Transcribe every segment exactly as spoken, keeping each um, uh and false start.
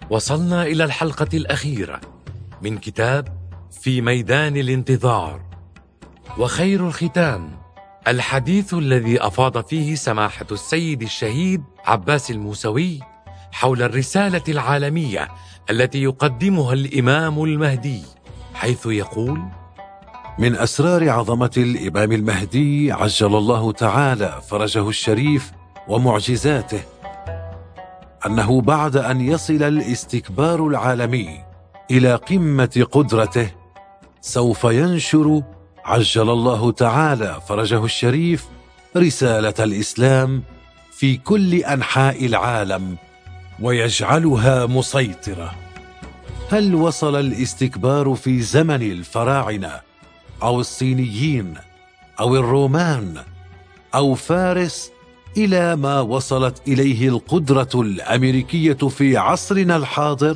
وصلنا إلى الحلقة الأخيرة من كتاب في ميدان الانتظار، وخير الختام الحديث الذي أفاض فيه سماحة السيد الشهيد عباس الموسوي حول الرسالة العالمية التي يقدمها الإمام المهدي، حيث يقول: من أسرار عظمة الإمام المهدي عجل الله تعالى فرجه الشريف ومعجزاته أنه بعد أن يصل الاستكبار العالمي إلى قمة قدرته سوف ينشر عجل الله تعالى فرجه الشريف رسالة الإسلام في كل أنحاء العالم ويجعلها مسيطرة. هل وصل الاستكبار في زمن الفراعنة أو الصينيين أو الرومان أو فارس إلى ما وصلت إليه القدرة الأمريكية في عصرنا الحاضر؟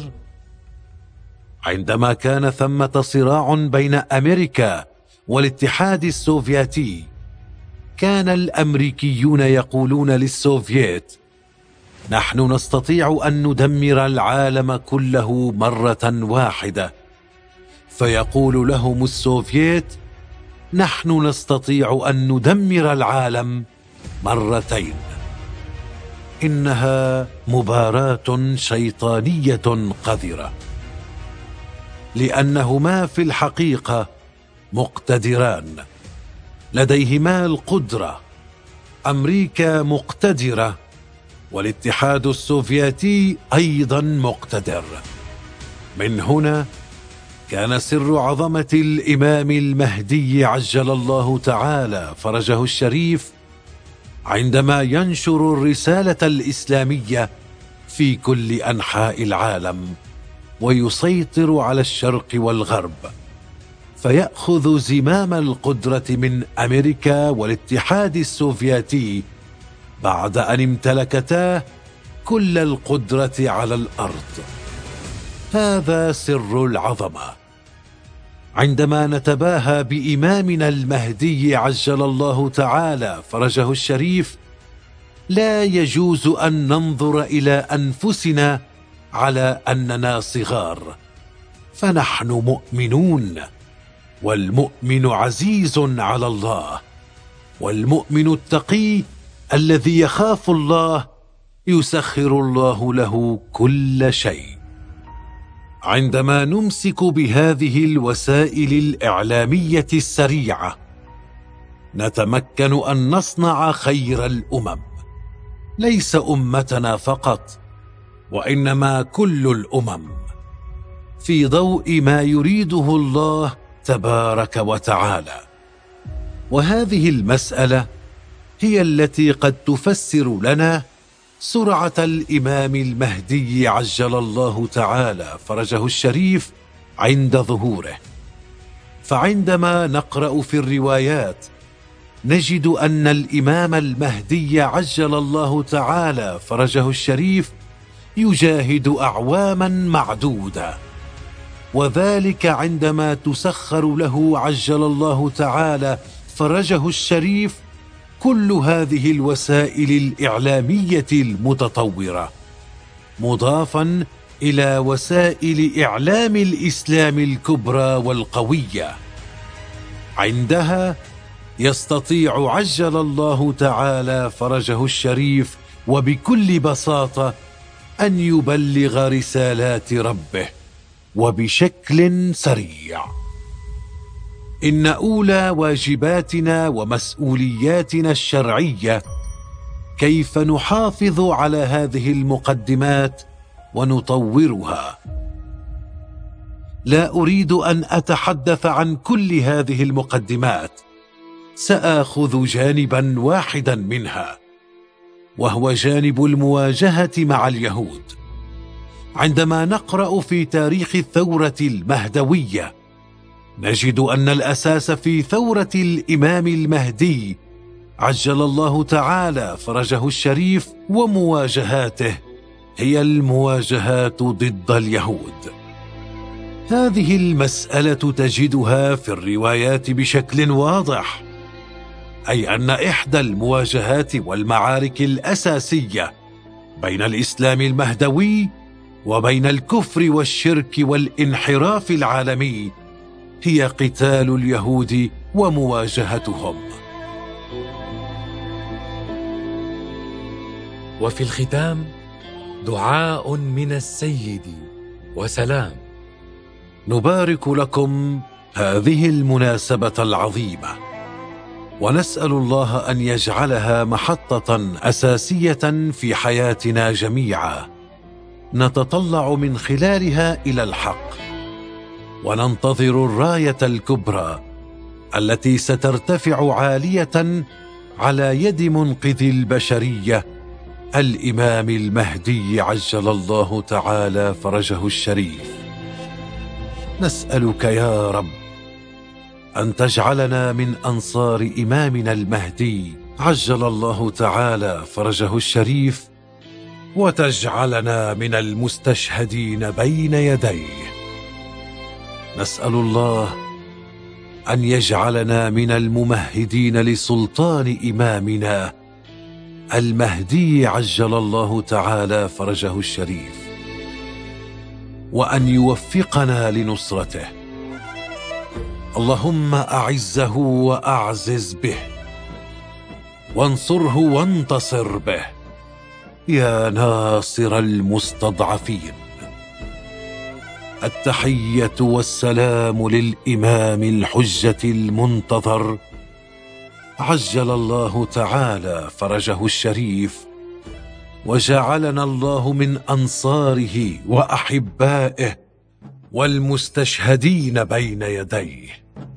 عندما كان ثمة صراع بين أمريكا والاتحاد السوفيتي، كان الأمريكيون يقولون للسوفييت: نحن نستطيع أن ندمر العالم كله مرة واحدة. فيقول لهم السوفييت: نحن نستطيع أن ندمر العالم مرتين. إنها مباراة شيطانية قذرة، لأنهما في الحقيقة مقتدران، لديهما القدرة. أمريكا مقتدرة والاتحاد السوفيتي أيضا مقتدر. من هنا كان سر عظمة الإمام المهدي عجل الله تعالى فرجه الشريف عندما ينشر الرسالة الإسلامية في كل أنحاء العالم ويسيطر على الشرق والغرب، فيأخذ زمام القدرة من أمريكا والاتحاد السوفيتي بعد أن امتلكتا كل القدرة على الأرض. هذا سر العظمة. عندما نتباهى بإمامنا المهدي عجل الله تعالى فرجه الشريف، لا يجوز أن ننظر إلى أنفسنا على أننا صغار، فنحن مؤمنون، والمؤمن عزيز على الله، والمؤمن التقي الذي يخاف الله يسخر الله له كل شيء. عندما نمسك بهذه الوسائل الإعلامية السريعة نتمكن أن نصنع خير الأمم، ليس أمتنا فقط وإنما كل الأمم، في ضوء ما يريده الله تبارك وتعالى. وهذه المسألة هي التي قد تفسر لنا سرعة الإمام المهدي عجل الله تعالى فرجه الشريف عند ظهوره. فعندما نقرأ في الروايات نجد أن الإمام المهدي عجل الله تعالى فرجه الشريف يجاهد أعواما معدودة، وذلك عندما تسخر له عجل الله تعالى فرجه الشريف كل هذه الوسائل الإعلامية المتطورة، مضافا إلى وسائل إعلام الإسلام الكبرى والقوية. عندها يستطيع عجل الله تعالى فرجه الشريف وبكل بساطة أن يبلغ رسالات ربه وبشكل سريع. إن أولى واجباتنا ومسؤولياتنا الشرعية كيف نحافظ على هذه المقدمات ونطورها. لا أريد أن أتحدث عن كل هذه المقدمات، سآخذ جانبا واحدا منها، وهو جانب المواجهة مع اليهود. عندما نقرأ في تاريخ الثورة المهدوية نجد أن الأساس في ثورة الإمام المهدي عجل الله تعالى فرجه الشريف ومواجهاته هي المواجهات ضد اليهود. هذه المسألة تجدها في الروايات بشكل واضح، أي أن إحدى المواجهات والمعارك الأساسية بين الإسلام المهدوي وبين الكفر والشرك والانحراف العالمي هي قتال اليهود ومواجهتهم. وفي الختام دعاء من السيد وسلام. نبارك لكم هذه المناسبة العظيمة، ونسأل الله أن يجعلها محطة أساسية في حياتنا جميعا، نتطلع من خلالها إلى الحق، وننتظر الراية الكبرى التي سترتفع عالية على يد منقذ البشرية الإمام المهدي عجل الله تعالى فرجه الشريف. نسألك يا رب أن تجعلنا من أنصار إمامنا المهدي عجل الله تعالى فرجه الشريف، وتجعلنا من المستشهدين بين يديه. نسأل الله أن يجعلنا من الممهدين لسلطان إمامنا المهدي عجل الله تعالى فرجه الشريف، وأن يوفقنا لنصرته. اللهم أعزه وأعزز به، وانصره وانتصر به يا ناصر المستضعفين. التحية والسلام للإمام الحجة المنتظر عجل الله تعالى فرجه الشريف، وجعلنا الله من أنصاره وأحبائه والمستشهدين بين يديه.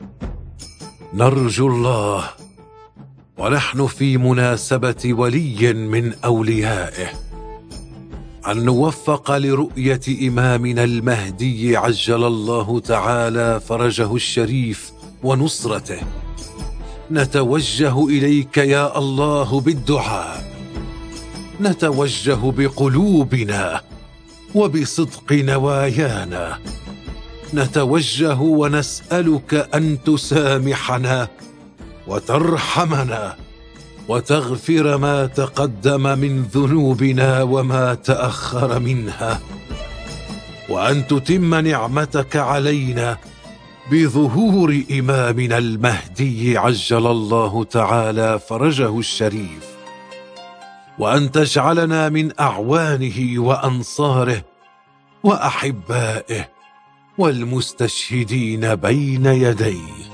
نرجو الله ونحن في مناسبة ولي من أوليائه أن نوفق لرؤية إمامنا المهدي عجل الله تعالى فرجه الشريف ونصرته. نتوجه إليك يا الله بالدعاء، نتوجه بقلوبنا وبصدق نوايانا، نتوجه ونسألك أن تسامحنا وترحمنا وتغفر ما تقدم من ذنوبنا وما تأخر منها، وأن تتم نعمتك علينا بظهور إمامنا المهدي عجل الله تعالى فرجه الشريف، وأن تجعلنا من أعوانه وأنصاره وأحبائه والمستشهدين بين يديه.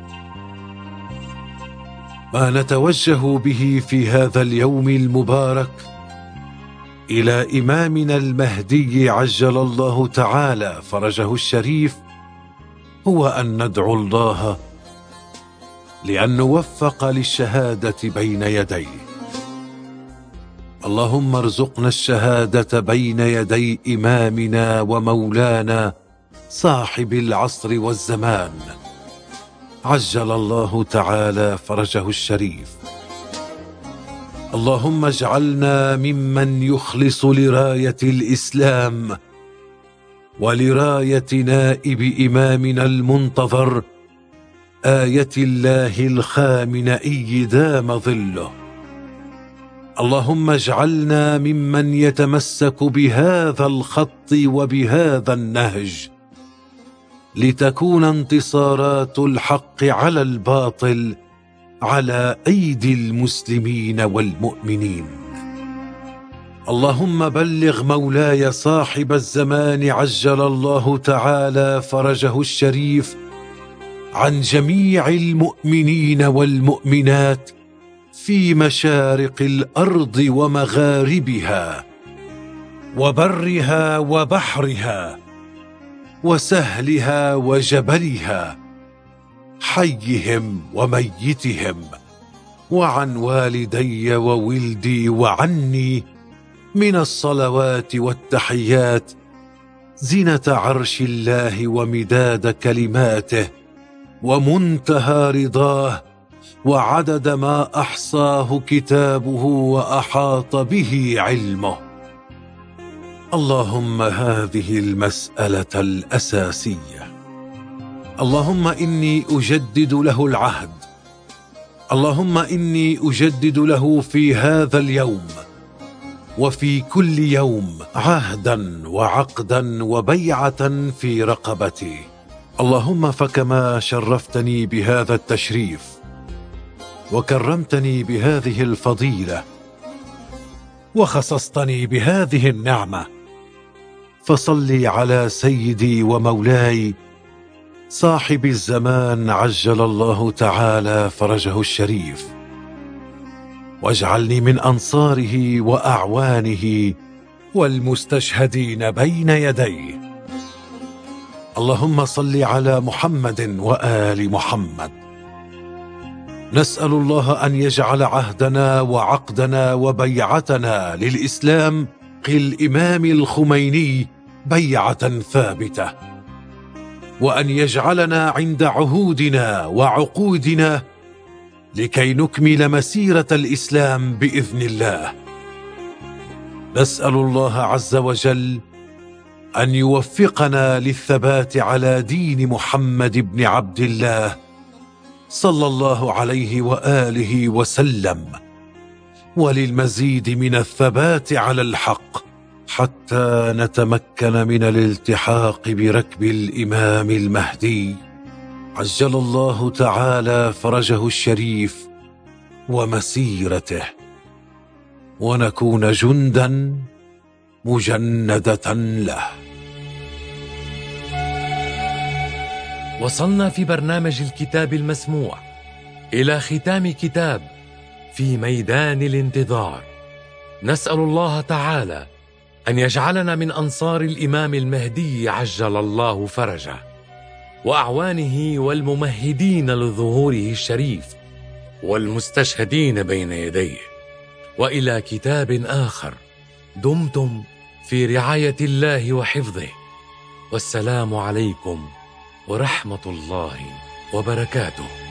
ما نتوجه به في هذا اليوم المبارك إلى إمامنا المهدي عجل الله تعالى فرجه الشريف هو أن ندعو الله لأن نوفق للشهادة بين يديه. اللهم ارزقنا الشهادة بين يدي إمامنا ومولانا صاحب العصر والزمان عجل الله تعالى فرجه الشريف. اللهم اجعلنا ممن يخلص لراية الإسلام ولراية نائب إمامنا المنتظر آية الله الخامنئي دام ظله. اللهم اجعلنا ممن يتمسك بهذا الخط وبهذا النهج لتكون انتصارات الحق على الباطل على أيدي المسلمين والمؤمنين. اللهم بلغ مولاي صاحب الزمان عجل الله تعالى فرجه الشريف عن جميع المؤمنين والمؤمنات في مشارق الأرض ومغاربها وبرها وبحرها وسهلها وجبلها، حيهم وميتهم، وعن والدي وولدي وعني من الصلوات والتحيات زينة عرش الله ومداد كلماته ومنتهى رضاه وعدد ما أحصاه كتابه وأحاط به علمه. اللهم هذه المسألة الأساسية. اللهم إني أجدد له العهد، اللهم إني أجدد له في هذا اليوم وفي كل يوم عهدا وعقدا وبيعة في رقبتي. اللهم فكما شرفتني بهذا التشريف وكرمتني بهذه الفضيلة وخصصتني بهذه النعمة، فصل على سيدي ومولاي صاحب الزمان عجل الله تعالى فرجه الشريف، واجعلني من أنصاره وأعوانه والمستشهدين بين يديه. اللهم صل على محمد وآل محمد. نسأل الله أن يجعل عهدنا وعقدنا وبيعتنا للإسلام كالإمام الخميني بيعة ثابتة، وأن يجعلنا عند عهودنا وعقودنا لكي نكمل مسيرة الإسلام بإذن الله. نسأل الله عز وجل أن يوفقنا للثبات على دين محمد بن عبد الله صلى الله عليه وآله وسلم، وللمزيد من الثبات على الحق حتى نتمكن من الالتحاق بركب الإمام المهدي عجل الله تعالى فرجه الشريف ومسيرته، ونكون جندا مجندة له. وصلنا في برنامج الكتاب المسموع إلى ختام كتاب في ميدان الانتظار. نسأل الله تعالى أن يجعلنا من أنصار الإمام المهدي عجل الله فرجه وأعوانه والممهدين لظهوره الشريف والمستشهدين بين يديه. وإلى كتاب آخر، دمتم في رعاية الله وحفظه، والسلام عليكم ورحمة الله وبركاته.